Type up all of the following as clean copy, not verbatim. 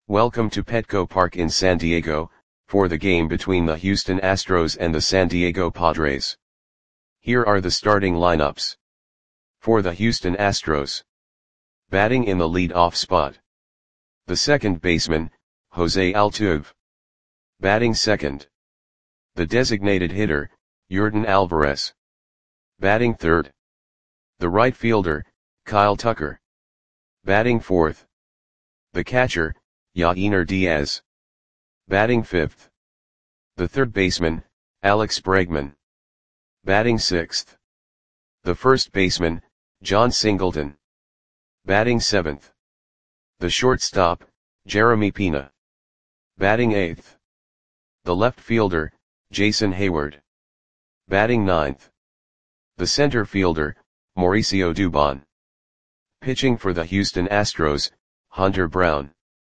Welcome to Petco Park in San Diego, for the game between the Houston Astros and the San Diego Padres. Here are the starting lineups. For the Houston Astros. Batting in the lead-off spot. The second baseman, Jose Altuve. Batting second. The designated hitter, Yordan Alvarez. Batting third. The right fielder, Kyle Tucker. Batting fourth. The catcher, Yainer Diaz. Batting fifth. The third baseman, Alex Bregman. Batting sixth. The first baseman, Jon Singleton. Batting seventh. The shortstop, Jeremy Pena. Batting eighth. The left fielder, Jason Heyward. Batting ninth. The center fielder, Mauricio Dubon. Pitching for the Houston Astros, Hunter Brown.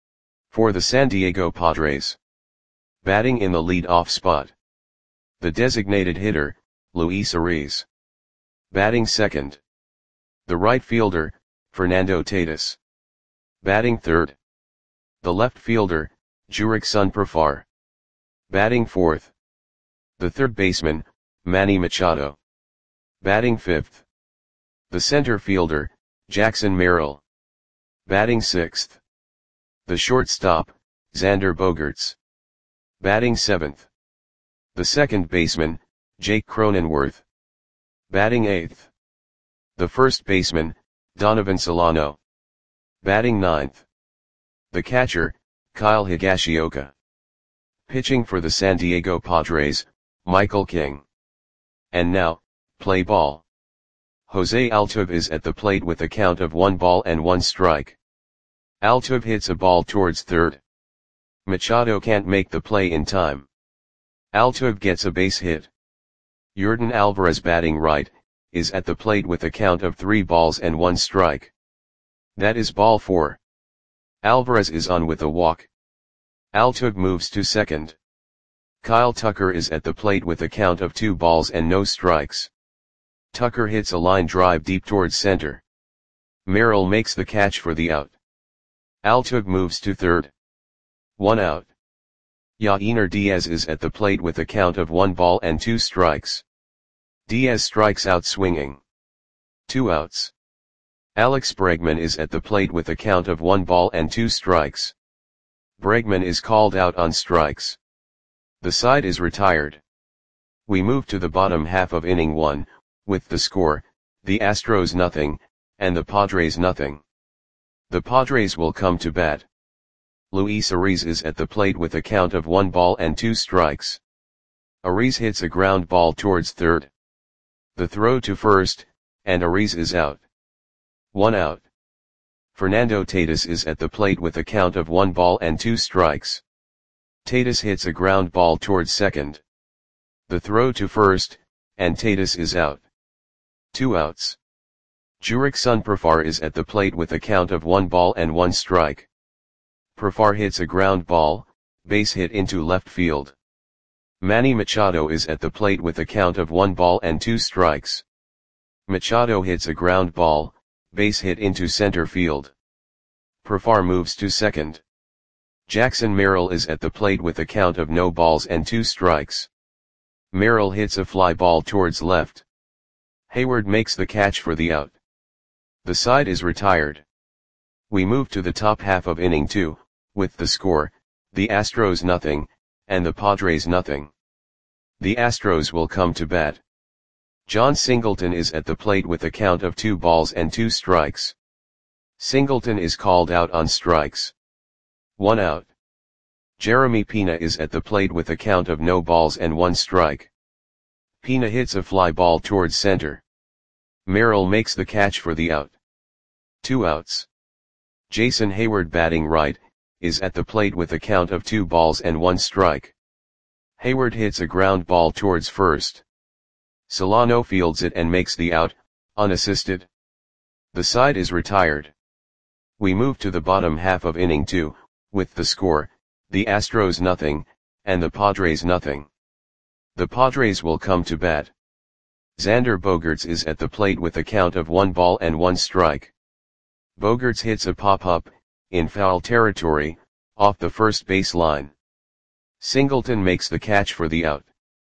For the San Diego Padres. Batting in the lead-off spot. The designated hitter, Luis Arraez. Batting second. The right fielder, Fernando Tatis. Batting third. The left fielder, Jurickson Profar. Batting fourth. The third baseman, Manny Machado. Batting fifth. The center fielder, Jackson Merrill. Batting sixth. The shortstop, Xander Bogaerts. Batting seventh. The second baseman, Jake Cronenworth. Batting eighth. The first baseman, Donovan Solano. Batting ninth. The catcher, Kyle Higashioka. Pitching for the San Diego Padres, Michael King. And now, play ball. Jose Altuve is at the plate with a count of 1-1 strike. Altuve hits a ball towards third. Machado can't make the play in time. Altuve gets a base hit. Yordan Alvarez, batting right, is at the plate with a count of 3-1 strike. That is ball 4. Alvarez is on with a walk. Altuve moves to second. Kyle Tucker is at the plate with a count of 2-0 strikes. Tucker hits a line drive deep towards center. Merrill makes the catch for the out. Altuve moves to third. 1 out. Yainer Diaz is at the plate with a count of 1-2 strikes. Diaz strikes out swinging. 2 outs. Alex Bregman is at the plate with a count of 1-2 strikes. Bregman is called out on strikes. The side is retired. We move to the bottom half of inning 1, with the score, the Astros 0, and the Padres 0. The Padres will come to bat. Luis Arraez is at the plate with a count of 1-2 strikes. Arraez hits a ground ball towards third. The throw to first, and Arraez is out. 1 out. Fernando Tatis is at the plate with a count of 1-2 strikes. Tatis hits a ground ball towards second. The throw to first, and Tatis is out. 2 outs. Jurickson Profar is at the plate with a count of 1-1 strike. Profar hits a ground ball, base hit into left field. Manny Machado is at the plate with a count of 1-2 strikes. Machado hits a ground ball, base hit into center field. Profar moves to second. Jackson Merrill is at the plate with a count of 0-2 strikes. Merrill hits a fly ball towards left. Heyward makes the catch for the out. The side is retired. We move to the top half of inning 2, with the score, the Astros 0, and the Padres 0. The Astros will come to bat. Jon Singleton is at the plate with a count of 2-2 strikes. Singleton is called out on strikes. 1 out. Jeremy Pena is at the plate with a count of 0-1 strike. Pena hits a fly ball towards center. Merrill makes the catch for the out. 2 outs. Jason Heyward, batting right, is at the plate with a count of 2-1 strike. Heyward hits a ground ball towards first. Solano fields it and makes the out, unassisted. The side is retired. We move to the bottom half of inning 2, with the score, the Astros 0, and the Padres 0. The Padres will come to bat. Xander Bogaerts is at the plate with a count of 1-1 strike. Bogaerts hits a pop-up, in foul territory, off the first base line. Singleton makes the catch for the out.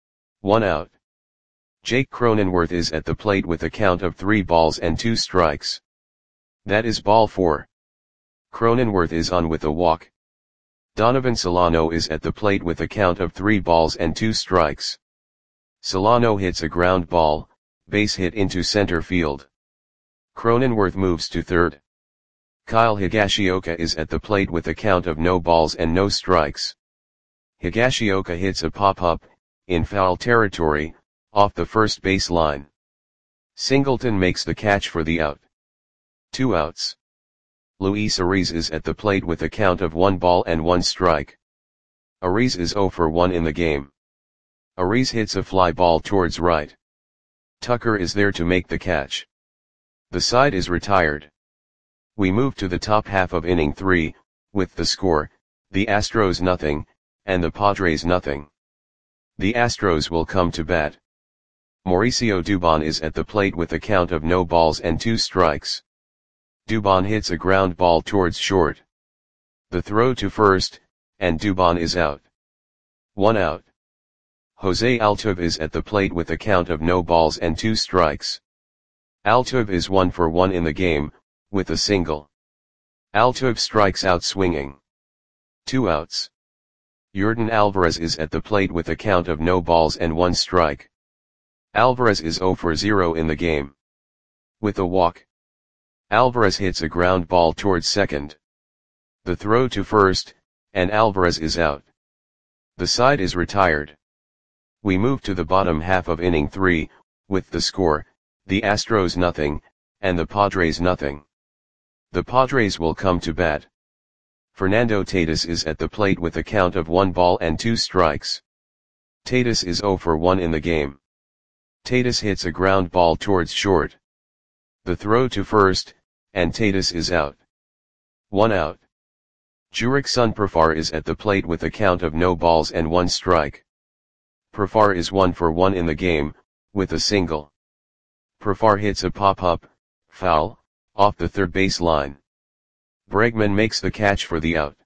1 out. Jake Cronenworth is at the plate with a count of 3 balls and 2 strikes. That is ball 4. Cronenworth is on with a walk. Donovan Solano is at the plate with a count of 3 balls and 2 strikes. Solano hits a ground ball, base hit into center field. Cronenworth moves to third. Kyle Higashioka is at the plate with a count of no balls and no strikes. Higashioka hits a pop-up, in foul territory, off the first base line. Singleton makes the catch for the out. 2 outs. Luis Ariz is at the plate with a count of 1 ball and 1 strike. Ariz is 0 for 1 in the game. Ariz hits a fly ball towards right. Tucker is there to make the catch. The side is retired. We move to the top half of inning 3, with the score, the Astros nothing, and the Padres nothing. The Astros will come to bat. Mauricio Dubon is at the plate with a count of no balls and 2 strikes. Dubon hits a ground ball towards short. The throw to first, and Dubon is out. 1 out. Jose Altuve is at the plate with a count of no balls and 2 strikes. Altuve is 1 for 1 in the game, with a single. Altuve strikes out swinging. 2 outs. Yordan Alvarez is at the plate with a count of no balls and 1 strike. Alvarez is 0 for 0 in the game. With a walk. Alvarez hits a ground ball towards second. The throw to first, and Alvarez is out. The side is retired. We move to the bottom half of inning 3, with the score, the Astros nothing, and the Padres nothing. The Padres will come to bat. Fernando Tatis is at the plate with a count of 1 ball and 2 strikes. Tatis is 0 for 1 in the game. Tatis hits a ground ball towards short. The throw to first, and Tatis is out. 1 out. Jurickson Profar is at the plate with a count of no balls and 1 strike. Profar is 1 for 1 in the game, with a single. Profar hits a pop-up, foul, off the third base line. Bregman makes the catch for the out.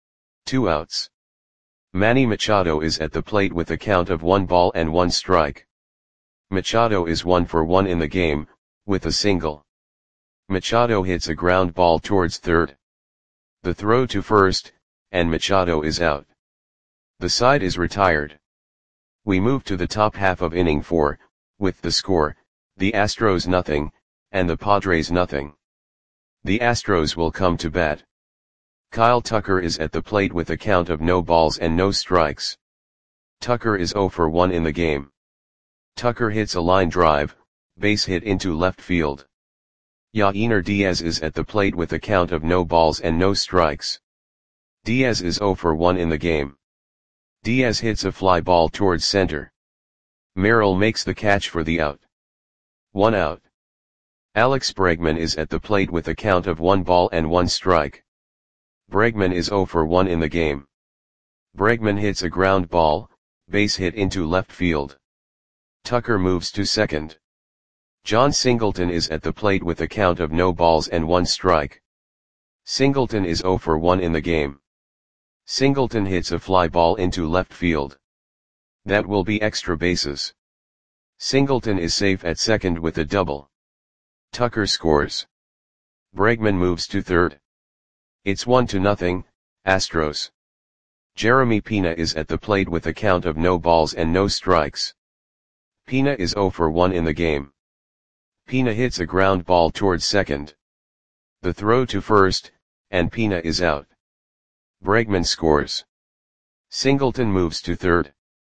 2 outs. Manny Machado is at the plate with a count of 1 ball and 1 strike. Machado is 1 for 1 in the game, with a single. Machado hits a ground ball towards third. The throw to first, and Machado is out. The side is retired. We move to the top half of inning 4, with the score, the Astros nothing, and the Padres nothing. The Astros will come to bat. Kyle Tucker is at the plate with a count of no balls and no strikes. Tucker is 0 for 1 in the game. Tucker hits a line drive, base hit into left field. Yainer Diaz is at the plate with a count of no balls and no strikes. Diaz is 0 for 1 in the game. Diaz hits a fly ball towards center. Merrill makes the catch for the out. 1 out. Alex Bregman is at the plate with a count of 1 ball and 1 strike. Bregman is 0 for 1 in the game. Bregman hits a ground ball, base hit into left field. Tucker moves to second. John Singleton is at the plate with a count of no balls and 1 strike. Singleton is 0 for 1 in the game. Singleton hits a fly ball into left field. That will be extra bases. Singleton is safe at second with a double. Tucker scores. Bregman moves to third. It's 1-0, Astros. Jeremy Pena is at the plate with a count of no balls and no strikes. Pena is 0 for 1 in the game. Pena hits a ground ball towards second. The throw to first, and Pena is out. Bregman scores. Singleton moves to third.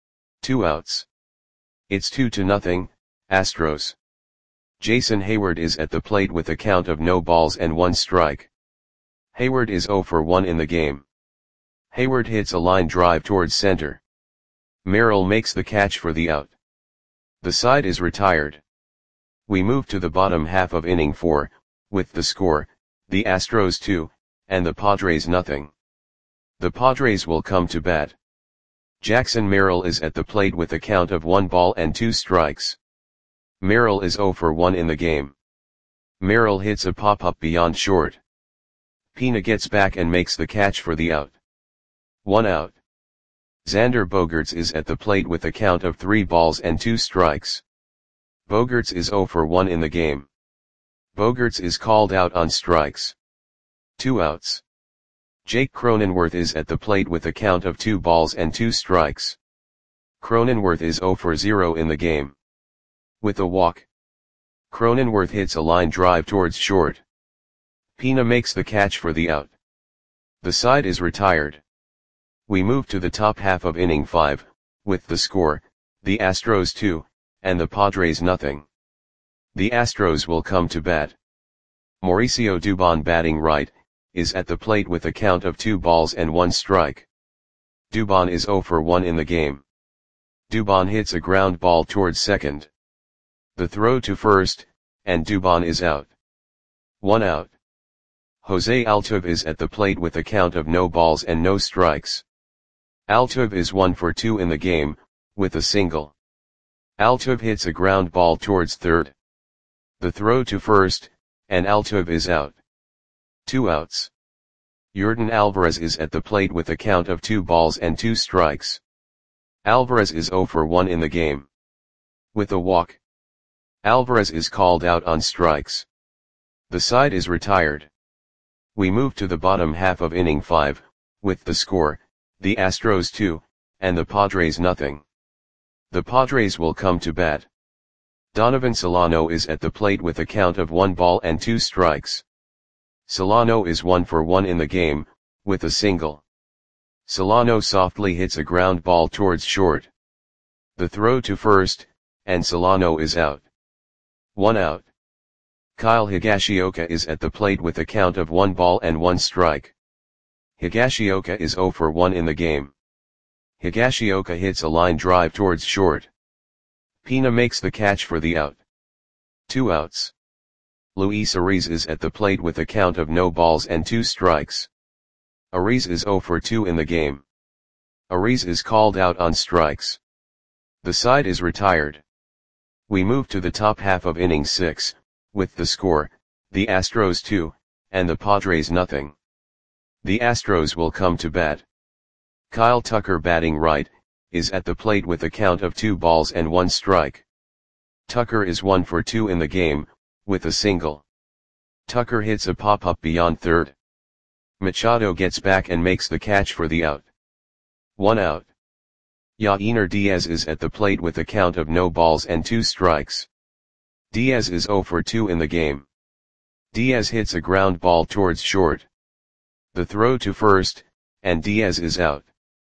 2 outs. It's 2-0, Astros. Jason Hayward is at the plate with a count of no balls and 1 strike. Hayward is 0 for 1 in the game. Hayward hits a line drive towards center. Merrill makes the catch for the out. The side is retired. We move to the bottom half of inning 4, with the score, the Astros 2, and the Padres nothing. The Padres will come to bat. Jackson Merrill is at the plate with a count of 1 ball and 2 strikes. Merrill is 0 for 1 in the game. Merrill hits a pop-up beyond short. Pena gets back and makes the catch for the out. 1 out. Xander Bogaerts is at the plate with a count of 3 balls and 2 strikes. Bogaerts is 0 for 1 in the game. Bogaerts is called out on strikes. 2 outs. Jake Cronenworth is at the plate with a count of 2 balls and 2 strikes. Cronenworth is 0 for 0 in the game. With a walk, Cronenworth hits a line drive towards short. Pina makes the catch for the out. The side is retired. We move to the top half of inning 5, with the score, the Astros 2, and the Padres nothing. The Astros will come to bat. Mauricio Dubon, batting right, is at the plate with a count of 2 balls and 1 strike. Dubon is 0 for 1 in the game. Dubon hits a ground ball towards second. The throw to first, and Dubon is out. 1 out. Jose Altuve is at the plate with a count of no balls and no strikes. Altuve is 1 for 2 in the game, with a single. Altuve hits a ground ball towards third. The throw to first, and Altuve is out. 2 outs. Yordan Alvarez is at the plate with a count of 2 balls and 2 strikes. Alvarez is 0 for 1 in the game. With a walk, Alvarez is called out on strikes. The side is retired. We move to the bottom half of inning 5, with the score, the Astros 2, and the Padres nothing. The Padres will come to bat. Donovan Solano is at the plate with a count of 1 ball and 2 strikes. Solano is 1 for 1 in the game, with a single. Solano softly hits a ground ball towards short. The throw to first, and Solano is out. 1 out. Kyle Higashioka is at the plate with a count of 1 ball and 1 strike. Higashioka is 0 for 1 in the game. Higashioka hits a line drive towards short. Pina makes the catch for the out. 2 outs. Luis Ariz is at the plate with a count of no balls and 2 strikes. Ariz is 0 for 2 in the game. Ariz is called out on strikes. The side is retired. We move to the top half of inning 6, with the score, the Astros 2, and the Padres nothing. The Astros will come to bat. Kyle Tucker, batting right, is at the plate with a count of 2 balls and 1 strike. Tucker is 1 for 2 in the game, with a single. Tucker hits a pop-up beyond third. Machado gets back and makes the catch for the out. 1 out. Yainer Diaz is at the plate with a count of no balls and 2 strikes. Diaz is 0 for 2 in the game. Diaz hits a ground ball towards short. The throw to first, and Diaz is out.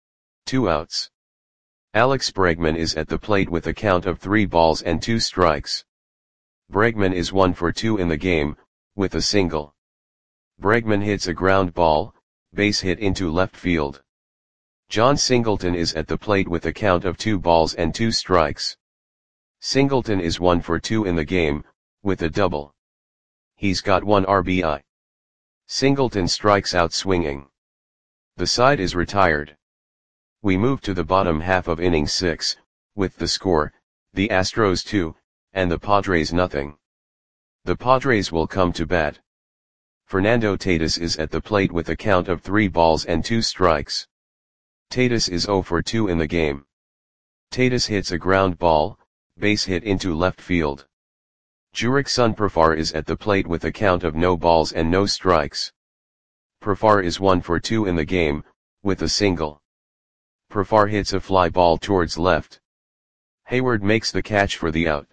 2 outs. Alex Bregman is at the plate with a count of 3 balls and 2 strikes. Bregman is 1 for 2 in the game, with a single. Bregman hits a ground ball, base hit into left field. John Singleton is at the plate with a count of 2 balls and 2 strikes. Singleton is 1 for 2 in the game, with a double. He's got 1 RBI. Singleton strikes out swinging. The side is retired. We move to the bottom half of inning 6, with the score, the Astros 2, and the Padres nothing. The Padres will come to bat. Fernando Tatis is at the plate with a count of 3 balls and 2 strikes. Tatis is 0 for 2 in the game. Tatis hits a ground ball, base hit into left field. Jurickson Profar is at the plate with a count of no balls and no strikes. Profar is 1 for 2 in the game, with a single. Profar hits a fly ball towards left. Hayward makes the catch for the out.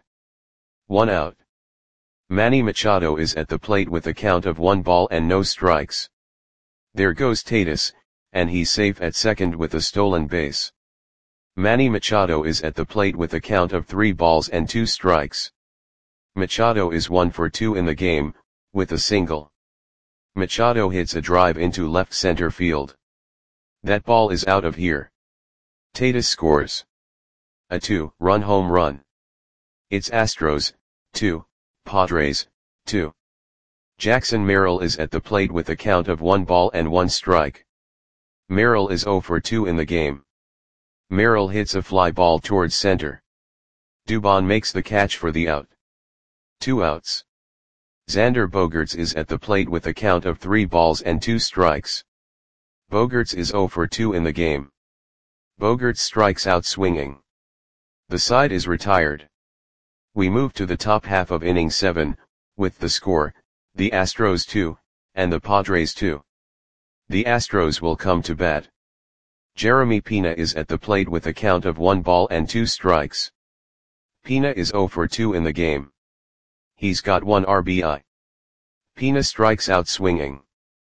1 out. Manny Machado is at the plate with a count of 1 ball and no strikes. There goes Tatis, and he's safe at second with a stolen base. Manny Machado is at the plate with a count of 3 balls and 2 strikes. Machado is 1 for 2 in the game, with a single. Machado hits a drive into left center field. That ball is out of here. Tatis scores a 2-run home run. It's Astros 2, Padres 2. Jackson Merrill is at the plate with a count of 1 ball and 1 strike. Merrill is 0 for 2 in the game. Merrill hits a fly ball towards center. Dubon makes the catch for the out. 2 outs. Xander Bogaerts is at the plate with a count of 3 balls and 2 strikes. Bogaerts is 0 for 2 in the game. Bogaerts strikes out swinging. The side is retired. We move to the top half of inning 7, with the score, the Astros 2, and the Padres 2. The Astros will come to bat. Jeremy Pena is at the plate with a count of 1 ball and 2 strikes. Pena is 0 for 2 in the game. He's got 1 RBI. Pena strikes out swinging.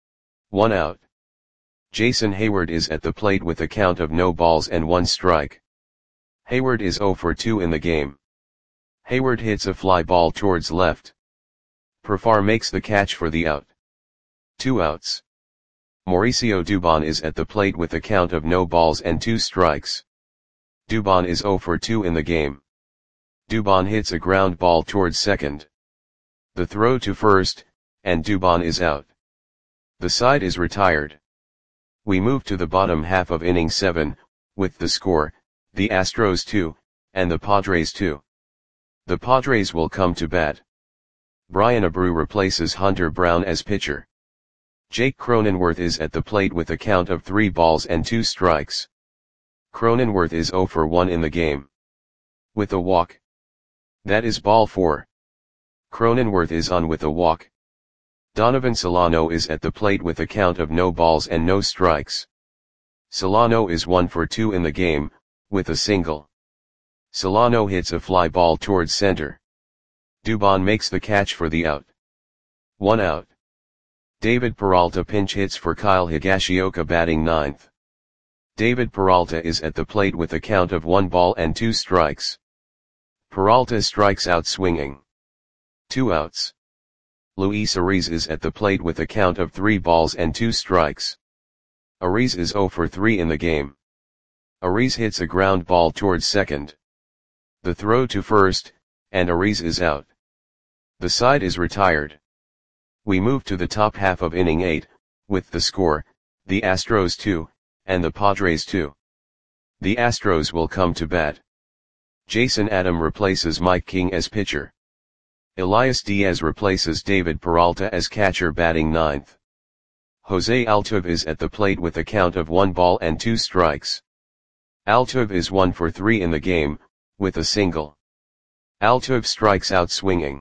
1 out. Jason Heyward is at the plate with a count of no balls and 1 strike. Heyward is 0 for 2 in the game. Heyward hits a fly ball towards left. Profar makes the catch for the out. 2 outs. Mauricio Dubon is at the plate with a count of no balls and 2 strikes. Dubon is 0 for 2 in the game. Dubon hits a ground ball towards second. The throw to first, and Dubon is out. The side is retired. We move to the bottom half of inning 7, with the score, the Astros 2, and the Padres 2. The Padres will come to bat. Brian Abreu replaces Hunter Brown as pitcher. Jake Cronenworth is at the plate with a count of 3 balls and 2 strikes. Cronenworth is 0 for 1 in the game. With a walk. That is ball 4. Cronenworth is on with a walk. Donovan Solano is at the plate with a count of no balls and no strikes. Solano is 1 for 2 in the game, with a single. Solano hits a fly ball towards center. Dubon makes the catch for the out. 1 out. David Peralta pinch hits for Kyle Higashioka batting 9th. David Peralta is at the plate with a count of 1 ball and 2 strikes. Peralta strikes out swinging. 2 outs. Luis Ariz is at the plate with a count of 3 balls and 2 strikes. Ariz is 0 for 3 in the game. Ariz hits a ground ball towards second. The throw to first, and Ariz is out. The side is retired. We move to the top half of inning 8, with the score, the Astros 2, and the Padres 2. The Astros will come to bat. Jason Adam replaces Mike King as pitcher. Elias Diaz replaces David Peralta as catcher batting 9th. Jose Altuve is at the plate with a count of 1 ball and 2 strikes. Altuve is 1 for 3 in the game, with a single. Altuve strikes out swinging.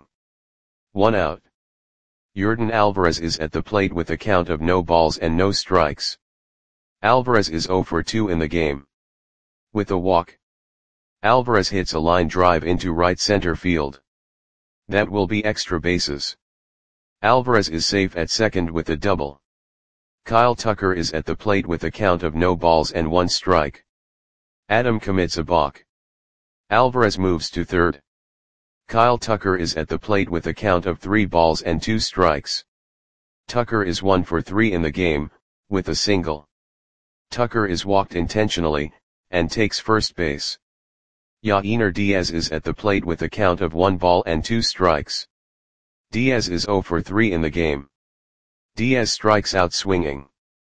1 out. Yordan Alvarez is at the plate with a count of no balls and no strikes. Alvarez is 0 for 2 in the game. With a walk. Alvarez hits a line drive into right center field. That will be extra bases. Alvarez is safe at second with a double. Kyle Tucker is at the plate with a count of no balls and 1 strike. Adam commits a balk. Alvarez moves to third. Kyle Tucker is at the plate with a count of 3 balls and 2 strikes. Tucker is 1 for 3 in the game, with a single. Tucker is walked intentionally, and takes first base. Yainer Diaz is at the plate with a count of 1 ball and 2 strikes. Diaz is 0 for 3 in the game. Diaz strikes out swinging.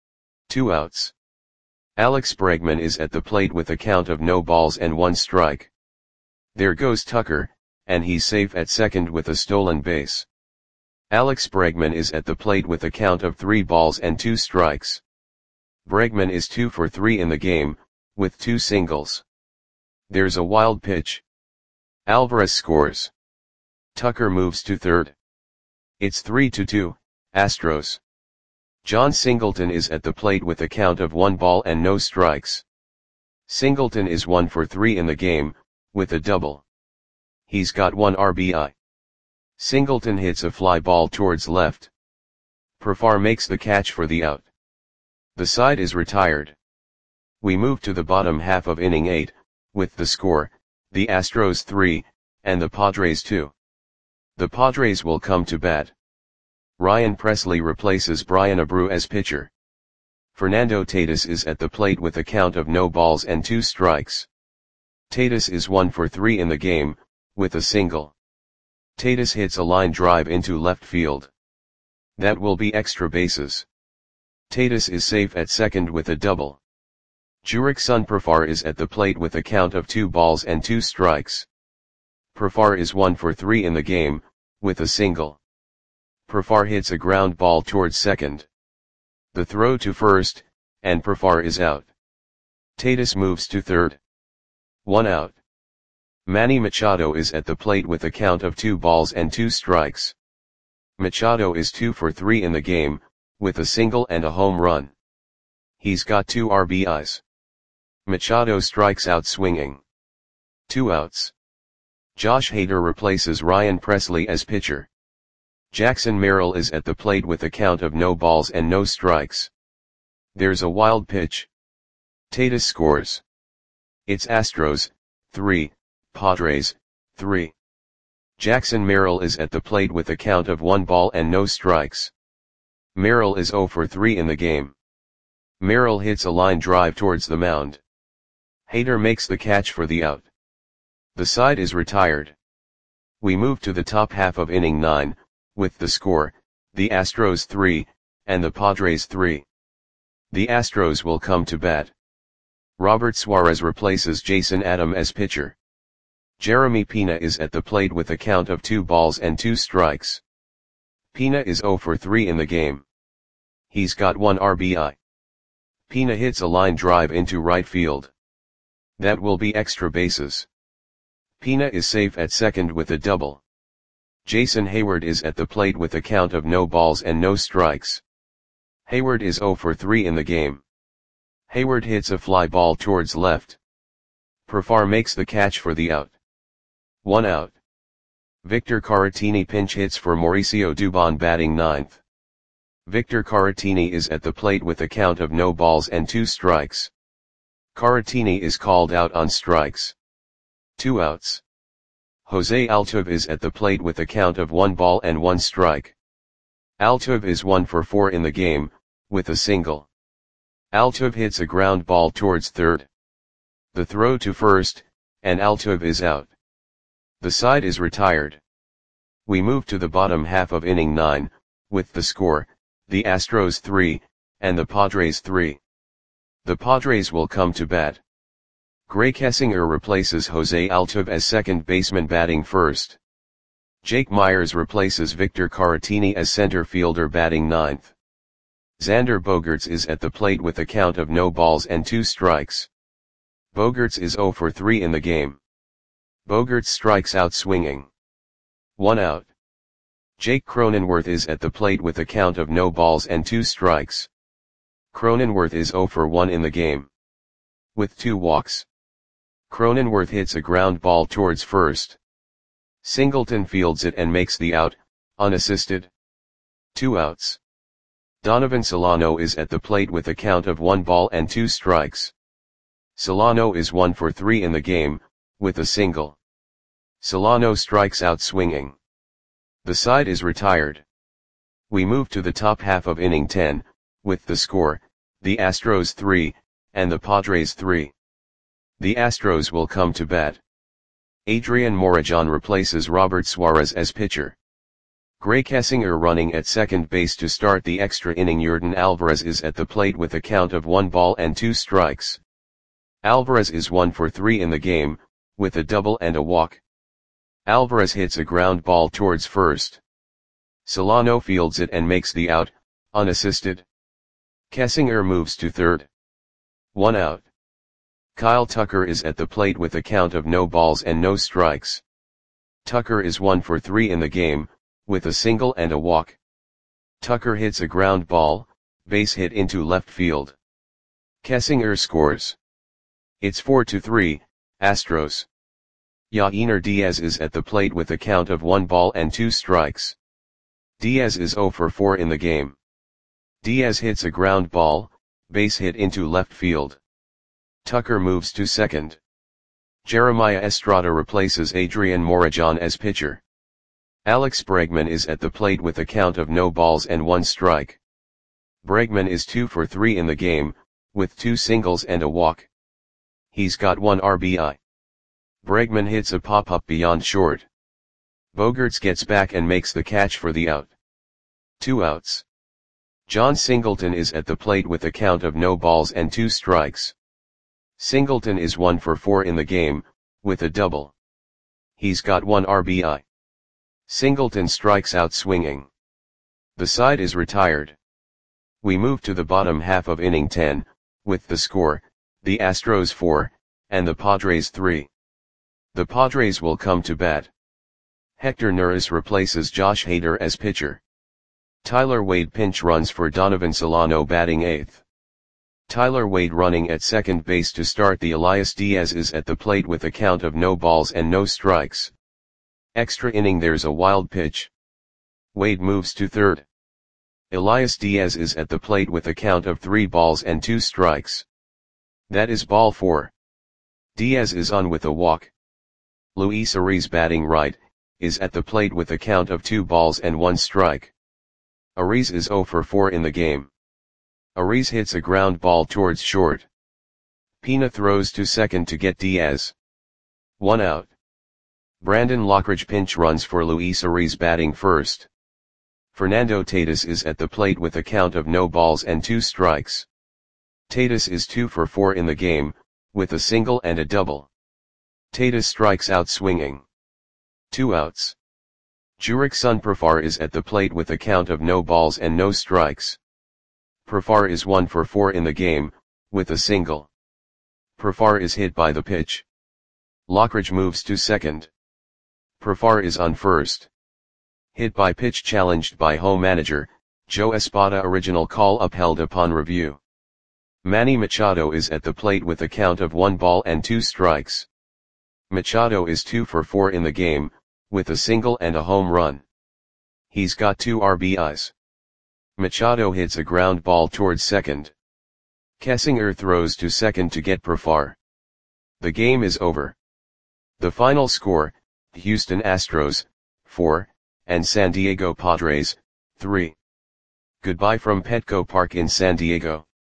2 outs. Alex Bregman is at the plate with a count of no balls and 1 strike. There goes Tucker, and he's safe at second with a stolen base. Alex Bregman is at the plate with a count of 3 balls and 2 strikes. Bregman is 2 for 3 in the game, with 2 singles. There's a wild pitch. Alvarez scores. Tucker moves to third. It's 3-2, Astros. John Singleton is at the plate with a count of 1 ball and no strikes. Singleton is 1 for 3 in the game, with a double. He's got 1 RBI. Singleton hits a fly ball towards left. Profar makes the catch for the out. The side is retired. We move to the bottom half of inning 8, with the score, the Astros 3, and the Padres 2. The Padres will come to bat. Ryan Presley replaces Brian Abreu as pitcher. Fernando Tatis is at the plate with a count of no balls and 2 strikes. Tatis is 1 for 3 in the game, with a single. Tatis hits a line drive into left field. That will be extra bases. Tatis is safe at second with a double. Jurickson Profar is at the plate with a count of 2 balls and 2 strikes. Profar is 1 for 3 in the game, with a single. Profar hits a ground ball towards second. The throw to first, and Profar is out. Tatis moves to third. 1 out. Manny Machado is at the plate with a count of 2 balls and 2 strikes. Machado is 2 for 3 in the game, with a single and a home run. He's got 2 RBIs. Machado strikes out swinging. 2 outs. Josh Hader replaces Ryan Presley as pitcher. Jackson Merrill is at the plate with a count of no balls and no strikes. There's a wild pitch. Tatis scores. It's Astros, 3, Padres, 3. Jackson Merrill is at the plate with a count of 1 ball and no strikes. Merrill is 0 for 3 in the game. Merrill hits a line drive towards the mound. Hader makes the catch for the out. The side is retired. We move to the top half of inning 9, with the score, the Astros 3, and the Padres 3. The Astros will come to bat. Robert Suarez replaces Jason Adam as pitcher. Jeremy Pena is at the plate with a count of 2 balls and 2 strikes. Pena is 0 for 3 in the game. He's got 1 RBI. Pena hits a line drive into right field. That will be extra bases. Pena is safe at second with a double. Jason Heyward is at the plate with a count of no balls and no strikes. Heyward is 0 for 3 in the game. Heyward hits a fly ball towards left. Profar makes the catch for the out. 1 out. Victor Caratini pinch hits for Mauricio Dubon batting 9th. Victor Caratini is at the plate with a count of no balls and 2 strikes. Caratini is called out on strikes. 2 outs. Jose Altuve is at the plate with a count of 1 ball and 1 strike. Altuve is 1 for 4 in the game, with a single. Altuve hits a ground ball towards third. The throw to first, and Altuve is out. The side is retired. We move to the bottom half of inning 9, with the score, the Astros 3, and the Padres 3. The Padres will come to bat. Gray Kessinger replaces Jose Altuve as second baseman batting first. Jake Myers replaces Victor Caratini as center fielder batting 9th. Xander Bogaerts is at the plate with a count of no balls and 2 strikes. Bogaerts is 0 for 3 in the game. Bogaerts strikes out swinging. 1 out. Jake Cronenworth is at the plate with a count of no balls and 2 strikes. Cronenworth is 0 for 1 in the game. With 2 walks. Cronenworth hits a ground ball towards first. Singleton fields it and makes the out, unassisted. 2 outs. Donovan Solano is at the plate with a count of 1 ball and 2 strikes. Solano is 1 for 3 in the game, with a single. Solano strikes out swinging. The side is retired. We move to the top half of inning 10, with the score, the Astros 3, and the Padres 3. The Astros will come to bat. Adrian Morejon replaces Robert Suarez as pitcher. Gray Kessinger running at second base to start the extra inning. Yordan Alvarez is at the plate with a count of 1 ball and 2 strikes. Alvarez is 1 for 3 in the game, with a double and a walk. Alvarez hits a ground ball towards first. Solano fields it and makes the out, unassisted. Kessinger moves to third. 1 out. Kyle Tucker is at the plate with a count of no balls and no strikes. Tucker is 1 for 3 in the game, with a single and a walk. Tucker hits a ground ball, base hit into left field. Kessinger scores. It's 4-3, Astros. Yainer Diaz is at the plate with a count of 1 ball and 2 strikes. Diaz is 0 for 4 in the game. Diaz hits a ground ball, base hit into left field. Tucker moves to second. Jeremiah Estrada replaces Adrian Morejon as pitcher. Alex Bregman is at the plate with a count of no balls and 1 strike. Bregman is 2 for 3 in the game, with 2 singles and a walk. He's got 1 RBI. Bregman hits a pop-up beyond short. Bogaerts gets back and makes the catch for the out. 2 outs. John Singleton is at the plate with a count of no balls and 2 strikes. Singleton is 1 for 4 in the game, with a double. He's got 1 RBI. Singleton strikes out swinging. The side is retired. We move to the bottom half of inning 10, with the score, the Astros 4, and the Padres 3. The Padres will come to bat. Hector Neris replaces Josh Hader as pitcher. Tyler Wade pinch runs for Donovan Solano batting 8th. Tyler Wade running at second base to start. The Elias Diaz is at the plate with a count of no balls and no strikes. Extra inning, there's a wild pitch. Wade moves to third. Elias Diaz is at the plate with a count of 3 balls and 2 strikes. That is ball 4. Diaz is on with a walk. Luis Ariz batting right, is at the plate with a count of 2 balls and 1 strike. Ariz is 0 for 4 in the game. Ariz hits a ground ball towards short. Pina throws to second to get Diaz. 1 out. Brandon Lockridge pinch runs for Luis Ariz batting first. Fernando Tatis is at the plate with a count of no balls and 2 strikes. Tatis is 2 for 4 in the game, with a single and a double. Tatis strikes out swinging. 2 outs. Jurickson Profar is at the plate with a count of no balls and no strikes. Profar is 1 for 4 in the game, with a single. Profar is hit by the pitch. Lockridge moves to second. Profar is on first. Hit by pitch challenged by home manager, Joe Espada. Original call upheld upon review. Manny Machado is at the plate with a count of 1 ball and 2 strikes. Machado is 2 for 4 in the game, with a single and a home run. He's got 2 RBIs. Machado hits a ground ball towards second. Kessinger throws to second to get Profar. The game is over. The final score, Houston Astros, 4, and San Diego Padres, 3. Goodbye from Petco Park in San Diego.